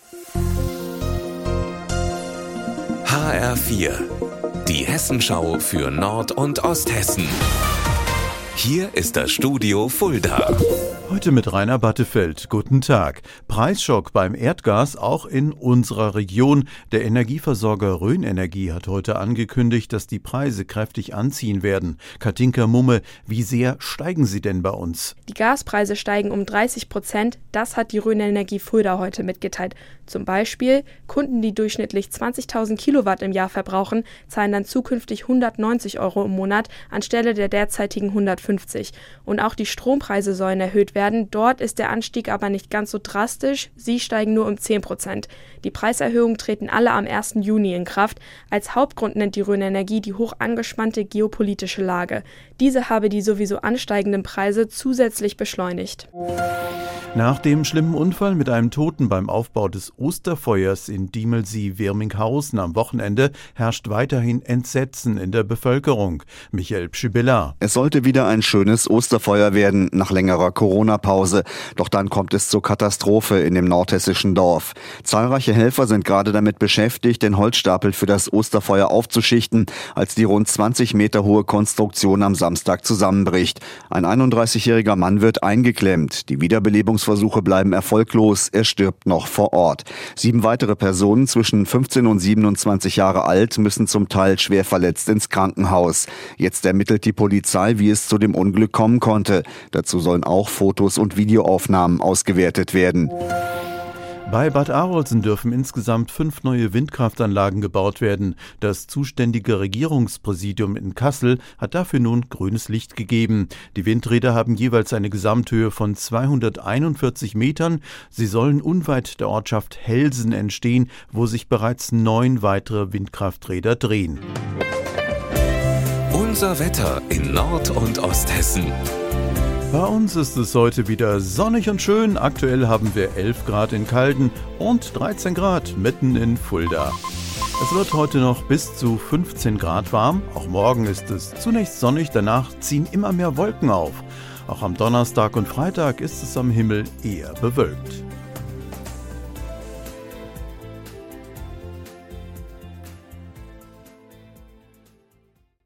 HR4, die Hessenschau für Nord- und Osthessen. Hier ist das Studio Fulda. Heute mit Rainer Battefeld. Guten Tag. Preisschock beim Erdgas auch in unserer Region. Der Energieversorger Rhön Energie hat heute angekündigt, dass die Preise kräftig anziehen werden. Katinka Mumme, wie sehr steigen sie denn bei uns? Die Gaspreise steigen um 30%. Das hat die Rhön Energie Fulda heute mitgeteilt. Zum Beispiel Kunden, die durchschnittlich 20.000 Kilowatt im Jahr verbrauchen, zahlen dann zukünftig 190 Euro im Monat anstelle der derzeitigen 150. Und auch die Strompreise sollen erhöht werden. Dort ist der Anstieg aber nicht ganz so drastisch. Sie steigen nur um 10%. Die Preiserhöhungen treten alle am 1. Juni in Kraft. Als Hauptgrund nennt die Rhön Energie die hoch angespannte geopolitische Lage. Diese habe die sowieso ansteigenden Preise zusätzlich beschleunigt. Nach dem schlimmen Unfall mit einem Toten beim Aufbau des Osterfeuers in Diemelsee-Wirminghausen am Wochenende herrscht weiterhin Entsetzen in der Bevölkerung. Michael Pschibilla. Es sollte wieder ein schönes Osterfeuer werden nach längerer Corona-Pause. Doch dann kommt es zur Katastrophe in dem nordhessischen Dorf. Zahlreiche Helfer sind gerade damit beschäftigt, den Holzstapel für das Osterfeuer aufzuschichten, als die rund 20 Meter hohe Konstruktion am Samstag zusammenbricht. Ein 31-jähriger Mann wird eingeklemmt. Die Wiederbelebungsversuche bleiben erfolglos. Er stirbt noch vor Ort. 7 weitere Personen zwischen 15 und 27 Jahre alt müssen zum Teil schwer verletzt ins Krankenhaus. Jetzt ermittelt die Polizei, wie es zu dem Unglück kommen konnte. Dazu sollen auch Fotos und Videoaufnahmen ausgewertet werden. Bei Bad Arolsen dürfen insgesamt 5 neue Windkraftanlagen gebaut werden. Das zuständige Regierungspräsidium in Kassel hat dafür nun grünes Licht gegeben. Die Windräder haben jeweils eine Gesamthöhe von 241 Metern. Sie sollen unweit der Ortschaft Helsen entstehen, wo sich bereits 9 weitere Windkrafträder drehen. Unser Wetter in Nord- und Osthessen. Bei uns ist es heute wieder sonnig und schön. Aktuell haben wir 11 Grad in Calden und 13 Grad mitten in Fulda. Es wird heute noch bis zu 15 Grad warm. Auch morgen ist es zunächst sonnig, danach ziehen immer mehr Wolken auf. Auch am Donnerstag und Freitag ist es am Himmel eher bewölkt.